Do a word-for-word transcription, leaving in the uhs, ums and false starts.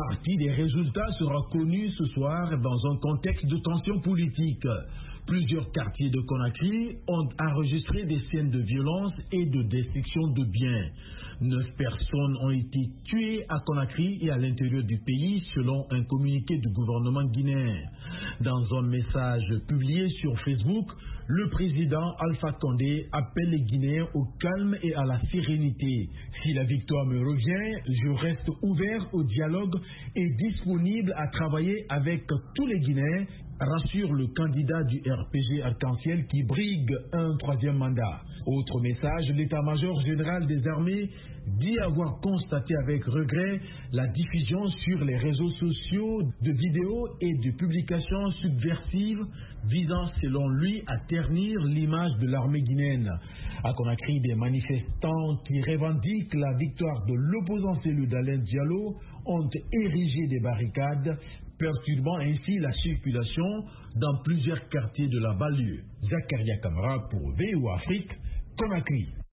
partie des résultats sera connue ce soir dans un contexte de tension politique. Plusieurs quartiers de Conakry ont enregistré des scènes de violence et de destruction de biens. Neuf personnes ont été tuées à Conakry et à l'intérieur du pays selon un communiqué du gouvernement guinéen. Dans un message publié sur Facebook, le président Alpha Condé appelle les Guinéens au calme et à la sérénité. Si la victoire me revient, je reste ouvert au dialogue et disponible à travailler avec tous les Guinéens, rassure le candidat du R P G Arc-en-Ciel qui brigue un troisième mandat. Autre message, l'état-major général des armées dit avoir constaté avec regret la diffusion sur les réseaux sociaux de vidéos et de publications subversives visant selon lui à ternir l'image de l'armée guinéenne. À Conakry, des manifestants qui revendiquent la victoire de l'opposant Cellou Dalein Diallo ont érigé des barricades, perturbant ainsi la circulation dans plusieurs quartiers de la banlieue. Zakaria Kamara pour V O Afrique, Conakry.